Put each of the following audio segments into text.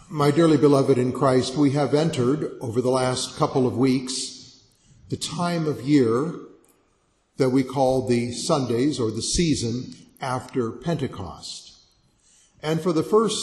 My dearly beloved in Christ, we have entered over the last couple of weeks the time of year that we call the Sundays or the season after Pentecost. And for the first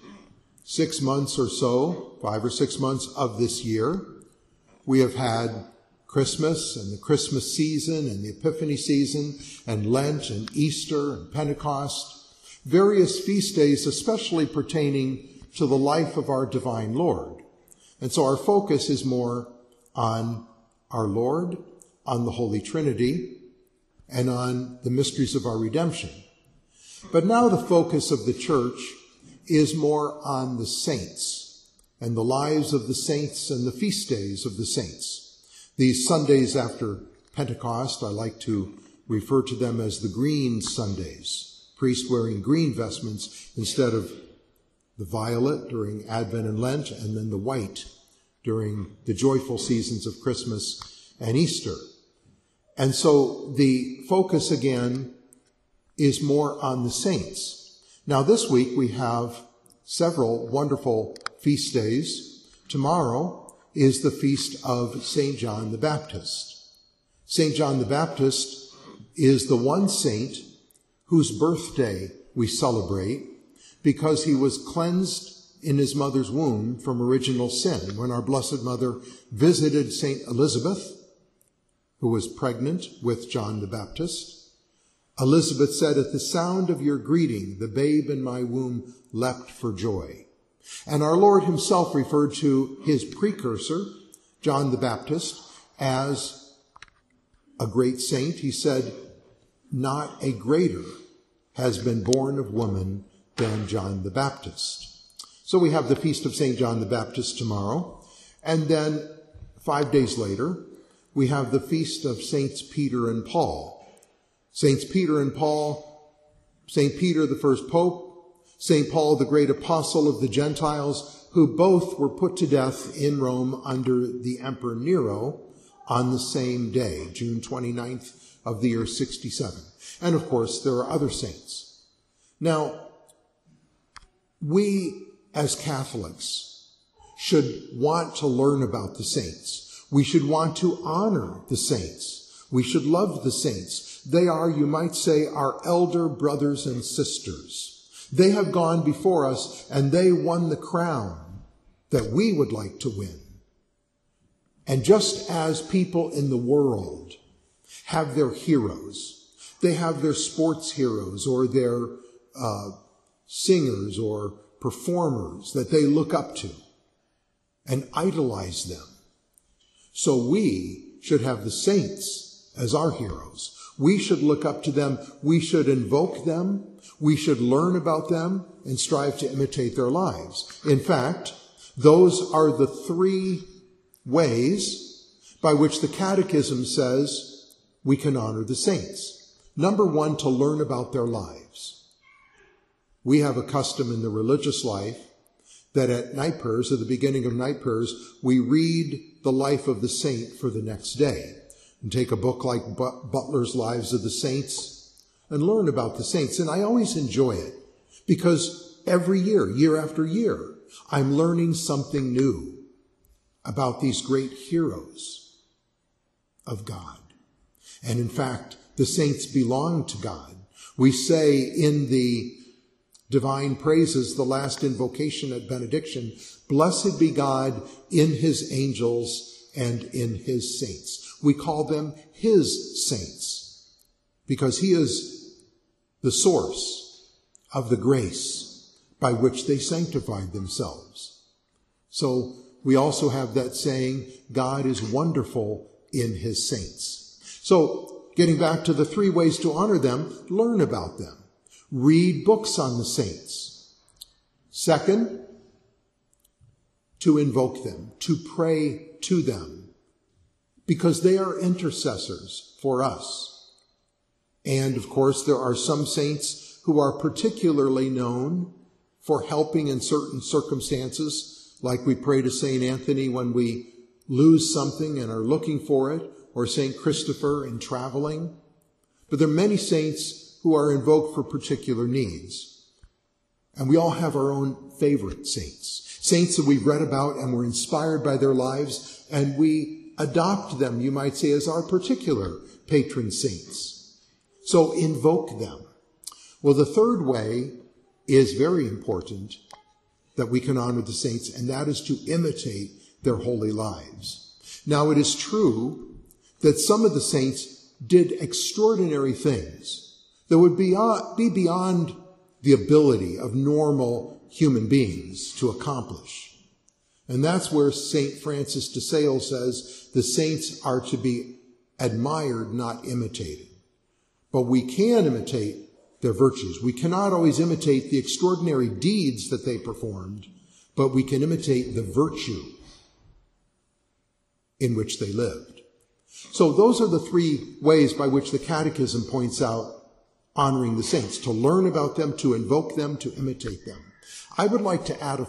6 months or so, 5 or 6 months of this year, we have had Christmas and the Christmas season and the Epiphany season and Lent and Easter and Pentecost, various feast days especially pertaining to the life of our divine Lord. And so our focus is more on our Lord, on the Holy Trinity, and on the mysteries of our redemption. But now the focus of the church is more on the saints and the lives of the saints and the feast days of the saints. These Sundays after Pentecost, I like to refer to them as the green Sundays, priests wearing green vestments instead of the violet during Advent and Lent, and then the white during the joyful seasons of Christmas and Easter. And so the focus again is more on the saints. Now this week we have several wonderful feast days. Tomorrow is the feast of St. John the Baptist. St. John the Baptist is the one saint whose birthday we celebrate, because he was cleansed in his mother's womb from original sin. When our Blessed Mother visited St. Elizabeth, who was pregnant with John the Baptist, Elizabeth said, "At the sound of your greeting, the babe in my womb leapt for joy." And our Lord himself referred to his precursor, John the Baptist, as a great saint. He said, "Not a greater has been born of woman than John the Baptist." So we have the feast of St. John the Baptist tomorrow. And then 5 days later, we have the feast of Saints Peter and Paul. Saints Peter and Paul, St. Peter, the first pope, St. Paul, the great apostle of the Gentiles, who both were put to death in Rome under the Emperor Nero on the same day, June 29th of the year 67. And of course, there are other saints. Now, we as Catholics should want to learn about the saints. We should want to honor the saints. We should love the saints. They are, you might say, our elder brothers and sisters. They have gone before us and they won the crown that we would like to win. And just as people in the world have their heroes, they have their sports heroes or their singers or performers that they look up to and idolize them, so we should have the saints as our heroes. We should look up to them. We should invoke them. We should learn about them and strive to imitate their lives. In fact, those are the 3 ways by which the Catechism says we can honor the saints. Number 1, to learn about their lives. We have a custom in the religious life that at night prayers, at the beginning of night prayers, we read the life of the saint for the next day and take a book like Butler's Lives of the Saints and learn about the saints. And I always enjoy it because every year, year after year, I'm learning something new about these great heroes of God. And in fact, the saints belong to God. We say in the divine praises, the last invocation at benediction, "Blessed be God in his angels and in his saints." We call them his saints because he is the source of the grace by which they sanctified themselves. So we also have that saying, God is wonderful in his saints. So getting back to the 3 ways to honor them, learn about them. Read books on the saints. Second, to invoke them, to pray to them, because they are intercessors for us. And of course, there are some saints who are particularly known for helping in certain circumstances, like we pray to St. Anthony when we lose something and are looking for it, or St. Christopher in traveling. But there are many saints who are invoked for particular needs. And we all have our own favorite saints. Saints that we've read about and were inspired by their lives, and we adopt them, you might say, as our particular patron saints. So invoke them. Well, the third way is very important that we can honor the saints, and that is to imitate their holy lives. Now, it is true that some of the saints did extraordinary things that would be beyond the ability of normal human beings to accomplish. And that's where St. Francis de Sales says the saints are to be admired, not imitated. But we can imitate their virtues. We cannot always imitate the extraordinary deeds that they performed, but we can imitate the virtue in which they lived. So those are the three ways by which the Catechism points out honoring the saints: to learn about them, to invoke them, to imitate them. I would like to add a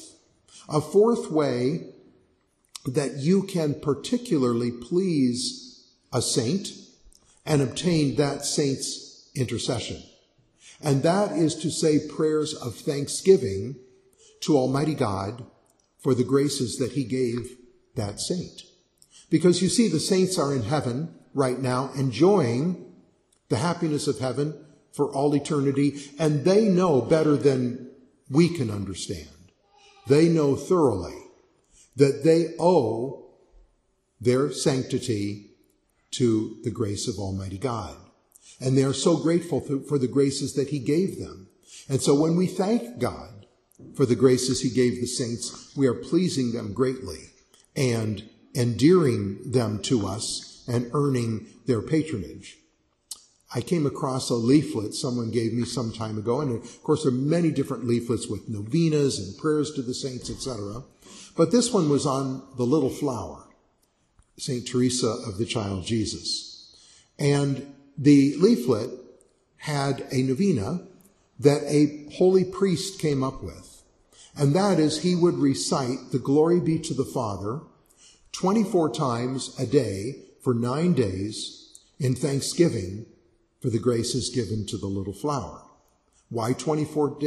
fourth way that you can particularly please a saint and obtain that saint's intercession. And that is to say prayers of thanksgiving to Almighty God for the graces that he gave that saint. Because you see, the saints are in heaven right now, enjoying the happiness of heaven for all eternity, and they know better than we can understand. They know thoroughly that they owe their sanctity to the grace of Almighty God. And they are so grateful for the graces that he gave them. And so when we thank God for the graces he gave the saints, we are pleasing them greatly and endearing them to us and earning their patronage. I came across a leaflet someone gave me some time ago, and of course there are many different leaflets with novenas and prayers to the saints, etc. But this one was on the little flower, St. Teresa of the Child Jesus. And the leaflet had a novena that a holy priest came up with. And that is, he would recite the Glory be to the Father 24 times a day for 9 days in thanksgiving for the graces given to the little flower. Why 24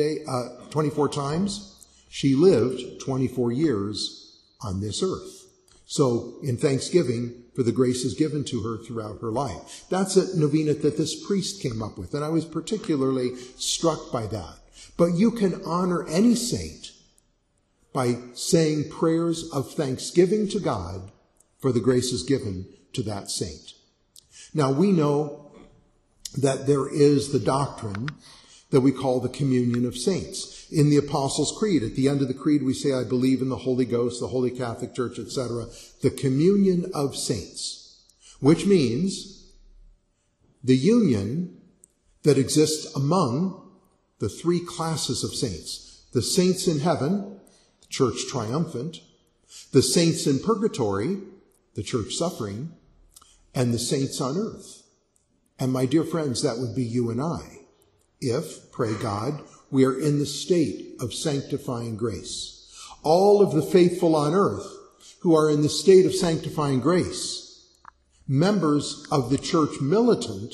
times? She lived 24 years on this earth. So in thanksgiving for the graces given to her throughout her life. That's a novena that this priest came up with, and I was particularly struck by that. But you can honor any saint by saying prayers of thanksgiving to God for the graces given to that saint. Now, we know that there is the doctrine that we call the communion of saints. In the Apostles' Creed, at the end of the Creed, we say, I believe in the Holy Ghost, the Holy Catholic Church, etc., the communion of saints, which means the union that exists among the three classes of saints: the saints in heaven, the church triumphant; the saints in purgatory, the church suffering; and the saints on earth. And my dear friends, that would be you and I, if, pray God, we are in the state of sanctifying grace. All of the faithful on earth who are in the state of sanctifying grace, members of the church militant,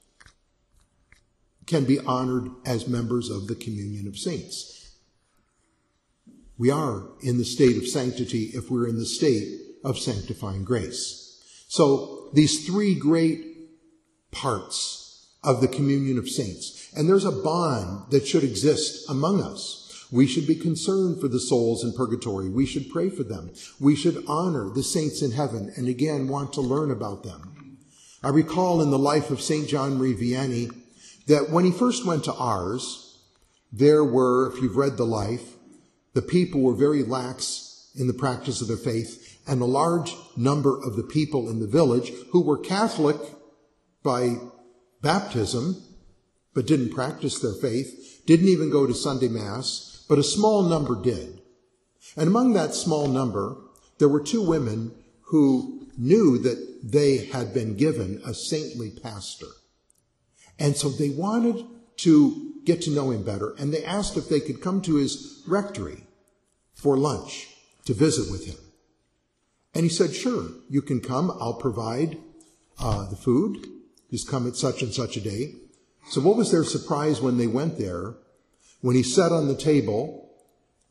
can be honored as members of the communion of saints. We are in the state of sanctity if we're in the state of sanctifying grace. So these three great parts of the communion of saints. And there's a bond that should exist among us. We should be concerned for the souls in purgatory. We should pray for them. We should honor the saints in heaven and again want to learn about them. I recall in the life of St. John Marie Vianney that when he first went to Ars, there were, if you've read the life, the people were very lax in the practice of their faith, and a large number of the people in the village who were Catholic by baptism, but didn't practice their faith, didn't even go to Sunday Mass, but a small number did. And among that small number, there were two women who knew that they had been given a saintly pastor. And so they wanted to get to know him better, and they asked if they could come to his rectory for lunch to visit with him. And he said, sure, you can come. I'll provide the food. Just come at such and such a day. So what was their surprise when they went there, when he set on the table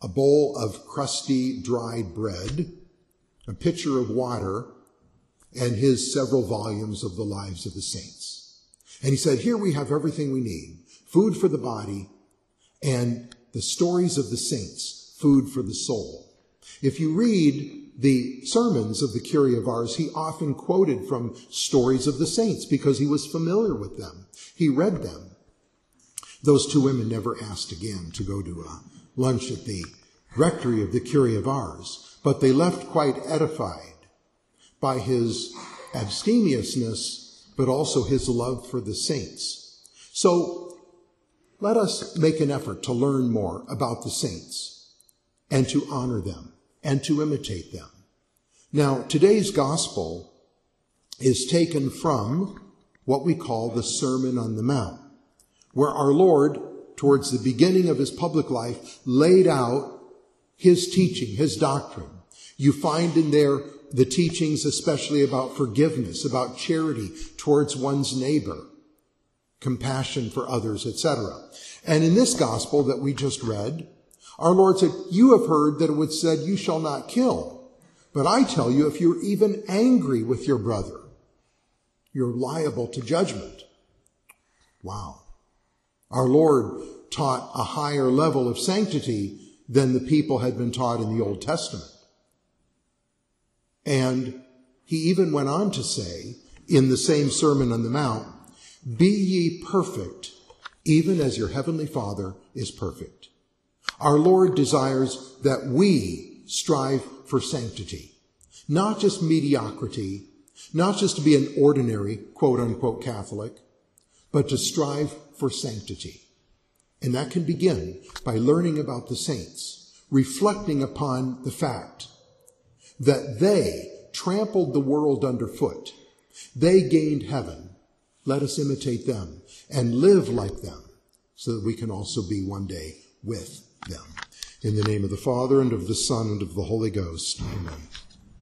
a bowl of crusty, dried bread, a pitcher of water, and his several volumes of the lives of the saints. And he said, here we have everything we need, food for the body and the stories of the saints, food for the soul. If you read the sermons of the Kyrie of Ars, he often quoted from stories of the saints because he was familiar with them. He read them. Those two women never asked again to go to a lunch at the rectory of the Kyrie of Ars, but they left quite edified by his abstemiousness, but also his love for the saints. So let us make an effort to learn more about the saints and to honor them and to imitate them. Now, today's gospel is taken from what we call the Sermon on the Mount, where our Lord, towards the beginning of his public life, laid out his teaching, his doctrine. You find in there the teachings especially about forgiveness, about charity towards one's neighbor, compassion for others, etc. And in this gospel that we just read, our Lord said, you have heard that it was said, you shall not kill. But I tell you, if you're even angry with your brother, you're liable to judgment. Wow. Our Lord taught a higher level of sanctity than the people had been taught in the Old Testament. And he even went on to say, in the same Sermon on the Mount, be ye perfect, even as your heavenly Father is perfect. Our Lord desires that we strive for sanctity, not just mediocrity, not just to be an ordinary, quote-unquote, Catholic, but to strive for sanctity. And that can begin by learning about the saints, reflecting upon the fact that they trampled the world underfoot. They gained heaven. Let us imitate them and live like them so that we can also be one day with them. In the name of the Father, and of the Son, and of the Holy Ghost. Amen.